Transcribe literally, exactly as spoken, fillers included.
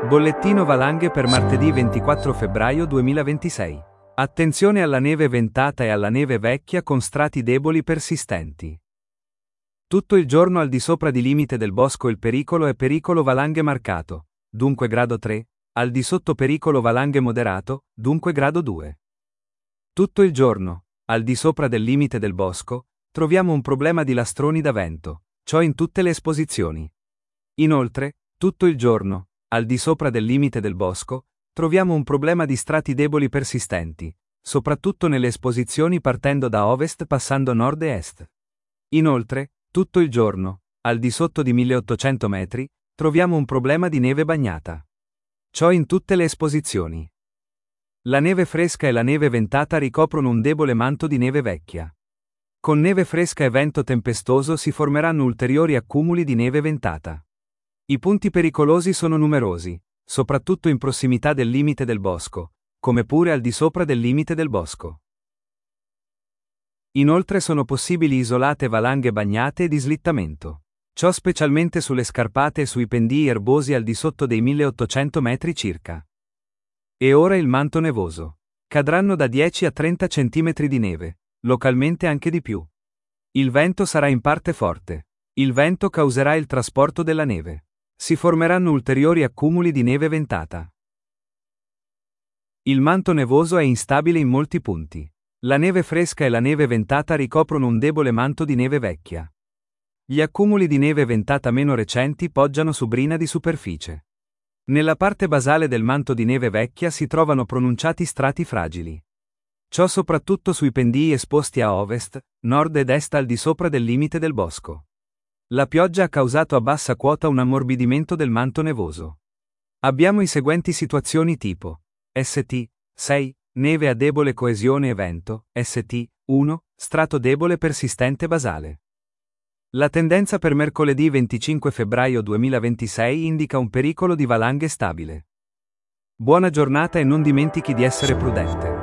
Bollettino valanghe per martedì ventiquattro febbraio duemilaventisei. Attenzione alla neve ventata e alla neve vecchia con strati deboli persistenti. Tutto il giorno al di sopra di limite del bosco il pericolo è pericolo valanghe marcato, dunque grado tre, al di sotto pericolo valanghe moderato, dunque grado due. Tutto il giorno, al di sopra del limite del bosco, troviamo un problema di lastroni da vento, ciò in tutte le esposizioni. Inoltre, tutto il giorno, al di sopra del limite del bosco, troviamo un problema di strati deboli persistenti, soprattutto nelle esposizioni partendo da ovest passando nord e est. Inoltre, tutto il giorno, al di sotto di milleottocento metri, troviamo un problema di neve bagnata. Ciò in tutte le esposizioni. La neve fresca e la neve ventata ricoprono un debole manto di neve vecchia. Con neve fresca e vento tempestoso si formeranno ulteriori accumuli di neve ventata. I punti pericolosi sono numerosi, soprattutto in prossimità del limite del bosco, come pure al di sopra del limite del bosco. Inoltre sono possibili isolate valanghe bagnate e di slittamento. Ciò specialmente sulle scarpate e sui pendii erbosi al di sotto dei milleottocento metri circa. E ora il manto nevoso. Cadranno da dieci a trenta centimetri di neve, localmente anche di più. Il vento sarà in parte forte. Il vento causerà il trasporto della neve. Si formeranno ulteriori accumuli di neve ventata. Il manto nevoso è instabile in molti punti. La neve fresca e la neve ventata ricoprono un debole manto di neve vecchia. Gli accumuli di neve ventata meno recenti poggiano su brina di superficie. Nella parte basale del manto di neve vecchia si trovano pronunciati strati fragili. Ciò soprattutto sui pendii esposti a ovest, nord ed est al di sopra del limite del bosco. La pioggia ha causato a bassa quota un ammorbidimento del manto nevoso. Abbiamo i seguenti situazioni tipo S T sei, neve a debole coesione e vento, S T uno, strato debole persistente basale. La tendenza per mercoledì venticinque febbraio duemilaventisei indica un pericolo di valanghe stabile. Buona giornata e non dimentichi di essere prudente.